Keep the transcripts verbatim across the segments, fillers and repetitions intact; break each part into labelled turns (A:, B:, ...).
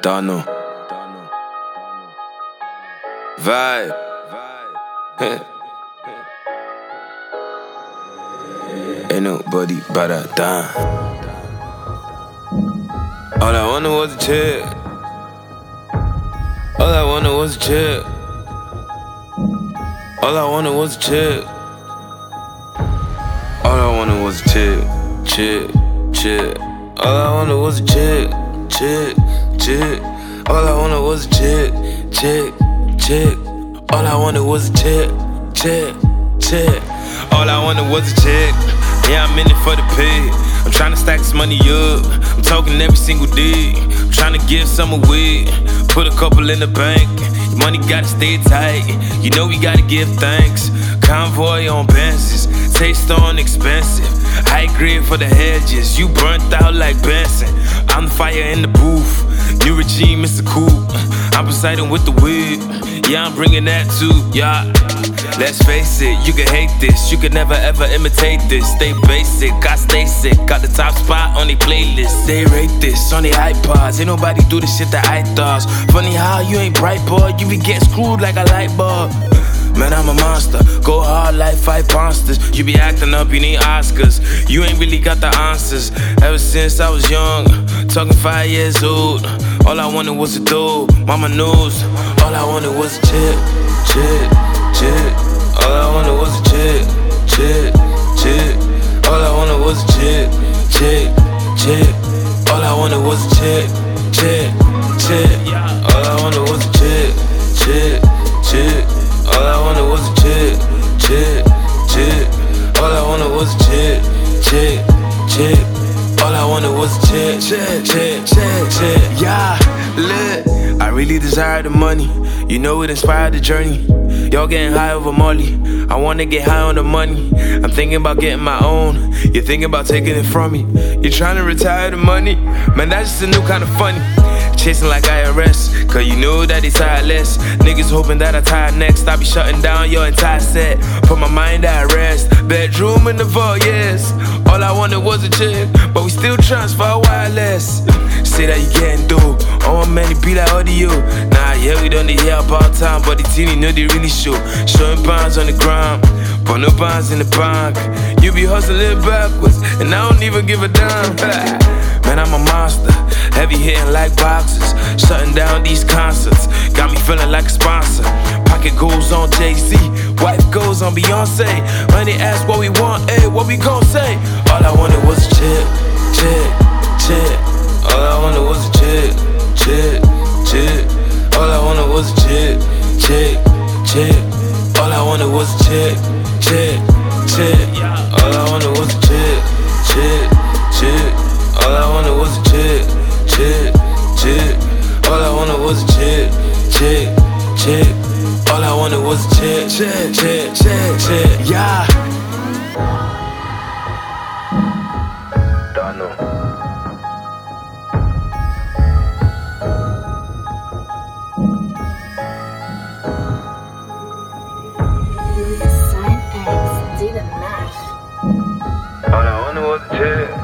A: Donald. Vibe. Ain't nobody but a dime. All I wanted was a chick. All I wanted was a chick. All I wanted was a chick. All I wanted was a chick, chick, chick. All I wanted was a chick, chick, chick. All I wanted was a chick, chick, chick. All I wanted was a chick, chick, chick. All I wanted was a chick. Yeah, I'm in it for the pay. I'm tryna stack this money up. I'm talking every single day. I'm tryna give some away. Put a couple in the bank. Your money gotta stay tight. You know we gotta give thanks. Convoy on Benzes. Taste on expensive. High grade for the hedges. You burnt out like Benson. I'm the fire in the booth. New regime, Mister Cool. I'm Poseidon with the whip. Yeah, I'm bringing that too, yeah. Let's face it, you can hate this. You can never ever imitate this. Stay basic, I stay sick. Got the top spot on the playlist. They rate this on the iPods. Ain't nobody do the shit that I thought. Funny how you ain't bright, boy. You be getting screwed like a light bulb. Man, I'm a monster. Go hard like five monsters. You be acting up, you need Oscars. You ain't really got the answers. Ever since I was young, talking five years old. All I wanted was a dope. Mama knows. All I wanted was a chick, chick, chick. All I wanted was a chick, chick, chick. All I wanted was a chick, chick, chick. All I wanted was a chick, chick, chick. All I wanted was a chick, chick, chick. All I wanted was a chick, chick, chick. All I wanted was a chick, chick, chick. All I wanted was a chick, chick, chick, chick, chick. Yeah, lit. I really desire the money. You know it inspired the journey. Y'all getting high over Molly. I wanna get high on the money. I'm thinking about getting my own. You're thinking about taking it from me. You're trying to retire the money. Man, that's just a new kind of funny. Chasing like I R S, cause you know that it's tireless. Niggas hoping that I tie next. I be shutting down your entire set. Put my mind at rest. Bedroom in the vault, yes. All I wanted was a chick, but we still transfer wireless. Say that you getting dope. Oh man, it be like audio. Nah, yeah, we done the hear about time, but the teeny know they really show. Showing pounds on the ground, but no pounds in the bank. You be hustling backwards, and I don't even give a damn. Man, I'm a monster, heavy hitting like boxers. Shutting down these concerts, got me feeling like a sponsor. Pocket goes on Jay-Z, wife goes on Beyonce. When they ask what we want, hey, what we gon' say? All I wanted was a chick, chick, chick. All I wanted was a chick, chick, chick. All I wanted was a chick, chick, chick. All I wanted was a chick, chick, chick. All I wanted was a chick, chick, chick. All I wanted was a chick, chick, chick. All I wanted was a chick, chick, chick. All I wanted was a chick, chick, chick, chick, chick. Yeah. Donald.
B: Sign X, do the mash.
A: All I wanted was a chick.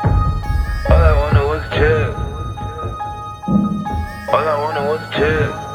A: All I wanted was a chick. All I wanted was a chick.